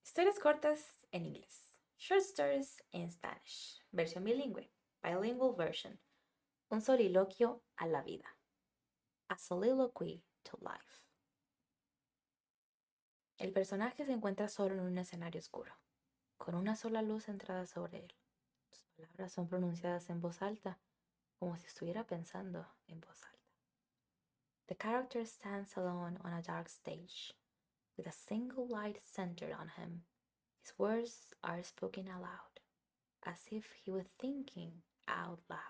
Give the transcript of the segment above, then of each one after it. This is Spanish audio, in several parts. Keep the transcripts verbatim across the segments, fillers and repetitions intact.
Historias cortas en inglés. Short stories in Spanish. Versión bilingüe. Bilingual version. Un soliloquio a la vida. A soliloquy to life. El personaje se encuentra solo en un escenario oscuro, con una sola luz centrada sobre él. Sus palabras son pronunciadas en voz alta, como si estuviera pensando en voz alta. The character stands alone on a dark stage, with a single light centered on him. His words are spoken aloud, as if he were thinking out loud.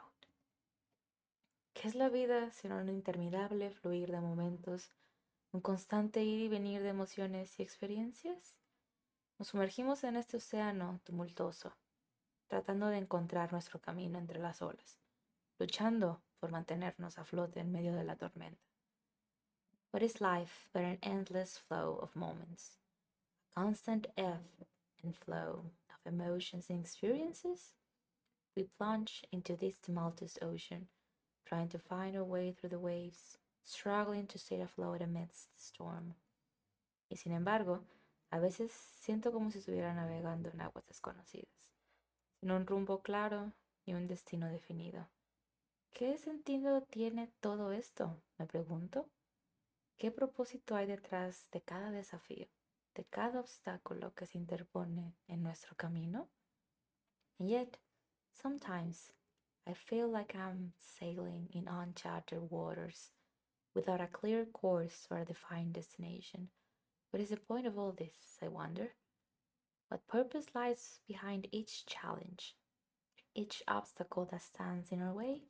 ¿Qué es la vida sino un interminable fluir de momentos, un constante ir y venir de emociones y experiencias? Nos sumergimos en este océano tumultuoso, tratando de encontrar nuestro camino entre las olas, luchando por mantenernos a flote en medio de la tormenta. What is life but an endless flow of moments, a constant ebb and flow of emotions and experiences? We plunge into this tumultuous ocean, trying to find our way through the waves, struggling to stay afloat amidst the storm. Y sin embargo, a veces siento como si estuviera navegando en aguas desconocidas, sin un rumbo claro ni un destino definido. ¿Qué sentido tiene todo esto?, me pregunto. ¿Qué propósito hay detrás de cada desafío, de cada obstáculo que se interpone en nuestro camino? And yet, sometimes I feel like I'm sailing in uncharted waters without a clear course or a defined destination. What is the point of all this, I wonder? What purpose lies behind each challenge, each obstacle that stands in our way?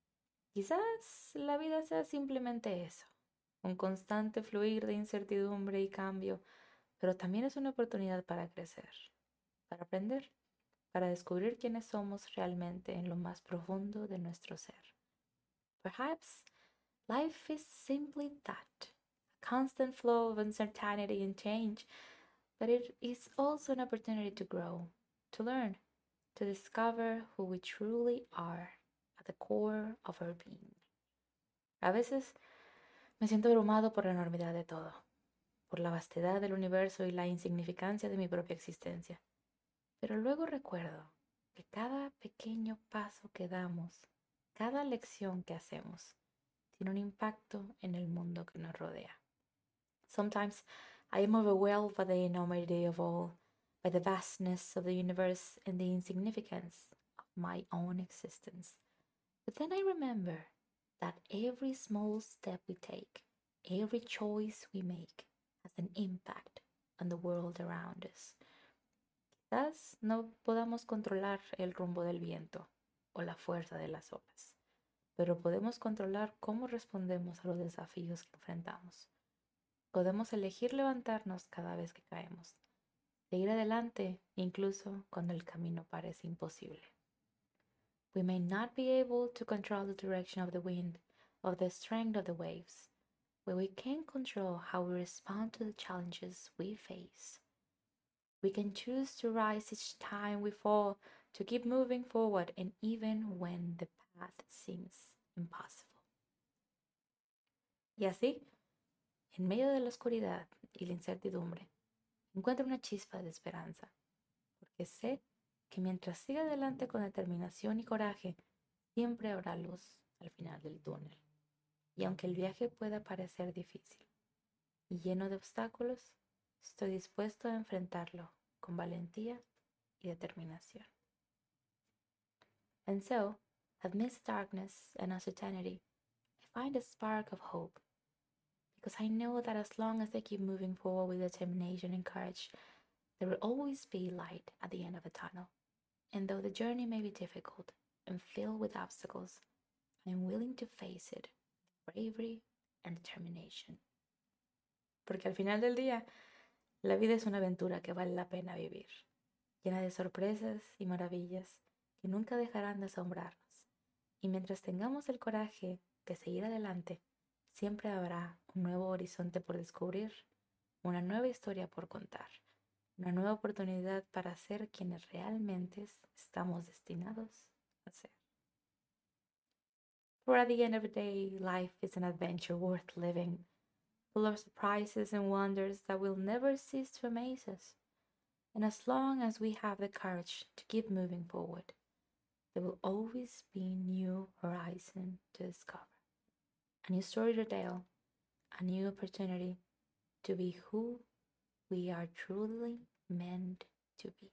Quizás la vida sea simplemente eso, un constante fluir de incertidumbre y cambio, pero también es una oportunidad para crecer, para aprender, para descubrir quiénes somos realmente en lo más profundo de nuestro ser. Perhaps life is simply that, a constant flow of uncertainty and change, but it is also an opportunity to grow, to learn, to discover who we truly are at the core of our being. A veces me siento abrumado por la enormidad de todo, por la vastedad del universo y la insignificancia de mi propia existencia. Pero luego recuerdo que cada pequeño paso que damos, cada lección que hacemos, tiene un impacto en el mundo que nos rodea. Sometimes I am overwhelmed by the enormity of all, by the vastness of the universe and the insignificance of my own existence. But then I remember that every small step we take, every choice we make, has an impact on the world around us. Quizás no podamos controlar el rumbo del viento o la fuerza de las olas, pero podemos controlar cómo respondemos a los desafíos que enfrentamos. Podemos elegir levantarnos cada vez que caemos, seguir adelante incluso cuando el camino parece imposible. We may not be able to control the direction of the wind or the strength of the waves, but we can control how we respond to the challenges we face. We can choose to rise each time we fall, to keep moving forward, and even when the path seems impossible. Y así, en medio de la oscuridad y la incertidumbre, encuentro una chispa de esperanza, porque sé que mientras siga adelante con determinación y coraje, siempre habrá luz al final del túnel. Y aunque el viaje pueda parecer difícil y lleno de obstáculos, estoy dispuesto a enfrentarlo con valentía y determinación. And so, amidst darkness and uncertainty, I find a spark of hope, because I know that as long as I keep moving forward with determination and courage, there will always be light at the end of the tunnel. And though the journey may be difficult and filled with obstacles, I am willing to face it with bravery and determination. Porque al final del día, la vida es una aventura que vale la pena vivir, llena de sorpresas y maravillas que nunca dejarán de asombrarnos. Y mientras tengamos el coraje de seguir adelante, siempre habrá un nuevo horizonte por descubrir, una nueva historia por contar, una nueva oportunidad para ser quienes realmente estamos destinados a ser. For at the end of the day, life is an adventure worth living, full of surprises and wonders that will never cease to amaze us. And as long as we have the courage to keep moving forward, there will always be new horizon to discover, a new story to tell, a new opportunity to be who we are truly meant to be.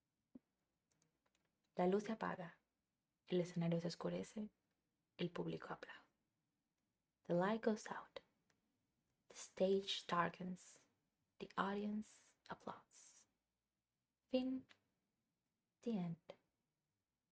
La luz se apaga, el escenario se oscurece, el público aplaude. The light goes out, the stage darkens, the audience applauds. Fin. The end.